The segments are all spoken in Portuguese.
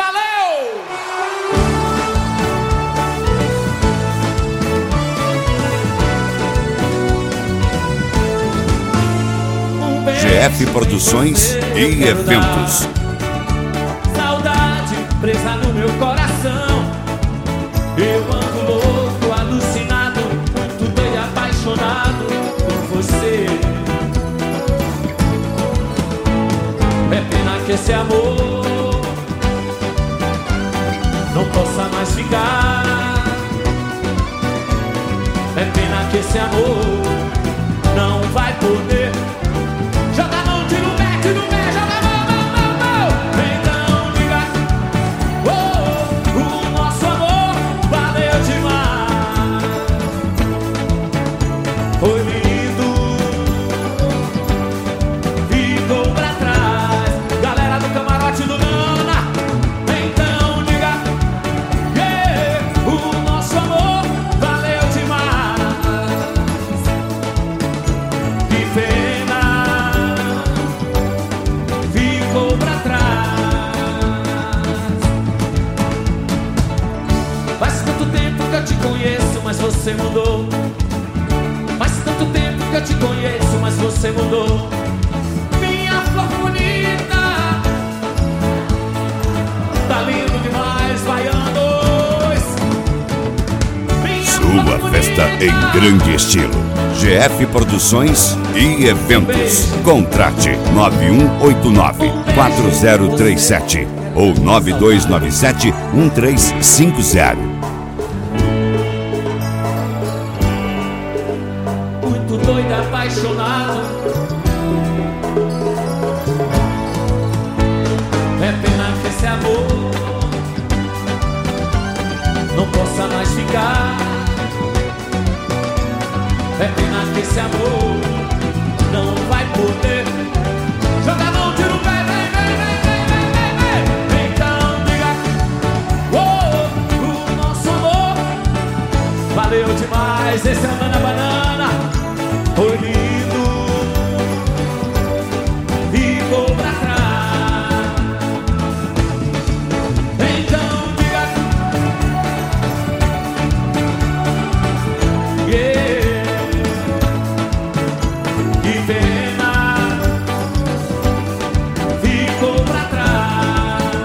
valeu! GF Produções e Eventos. Saudade presa no meu coração. Eu ando louco, alucinado, muito bem apaixonado por você. É pena que esse amor não possa mais ficar. É pena que esse amor não vai poder. Joga a mão, tira o pé, joga a mão. Então diga, oh, o nosso amor valeu demais. Foi lindo, ficou pra trás. Galera do camarote do Nana, então diga, yeah, o nosso amor valeu demais. Que pena, ficou pra trás. Faz tanto tempo que eu te conheço, mas você mudou. Faz tanto tempo que eu te conheço, mas você mudou. Minha flor bonita, tá lindo demais, baianos. Sua festa em grande estilo. GF Produções e Eventos. Contrate 9189-4037 ou 9297-1350. Muito doido, apaixonado. É pena que esse amor não possa mais ficar. É pena que esse amor não vai poder. Joga a mão, tira o pé, vem. Então diga, oh, o nosso amor valeu demais. Esse é o Nana Banana. Foi lindo, ficou pra trás. Então diga, yeah, que pena, ficou pra trás.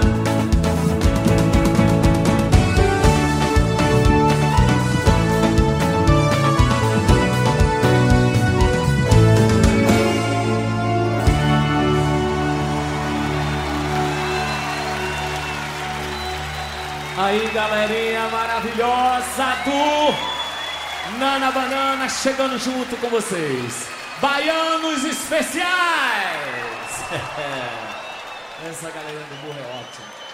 Aí, galerinha maravilhosa do Nana Banana chegando junto com vocês. Baianos especiais! Essa galera do burro é ótima.